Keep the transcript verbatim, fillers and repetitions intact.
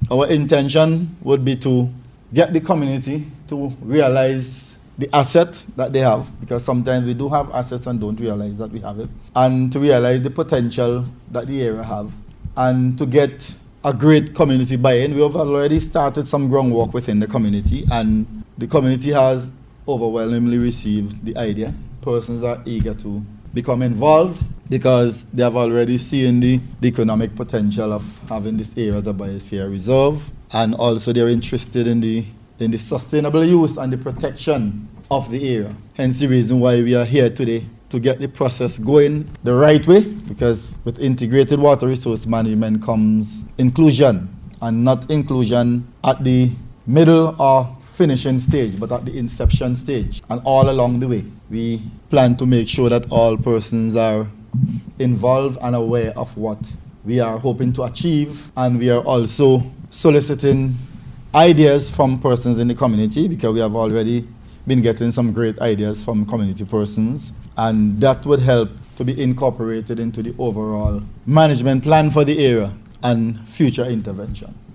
our intention would be to get the community to realize the asset that they have, because sometimes we do have assets and don't realize that we have it, and to realize the potential that the area have, and to get a great community buy-in. We have already started some groundwork within the community, and the community has overwhelmingly received the idea. Persons are eager to become involved because they have already seen the, the economic potential of having this area as a biosphere reserve, and also they're interested in the in the sustainable use and the protection of the area. Hence the reason why we are here today, to get the process going the right way, because with integrated water resource management comes inclusion, and not inclusion at the middle or finishing stage, but at the inception stage. And all along the way, we plan to make sure that all persons are involved and aware of what we are hoping to achieve, and we are also soliciting ideas from persons in the community, because we have already been getting some great ideas from community persons, and that would help to be incorporated into the overall management plan for the area and future intervention.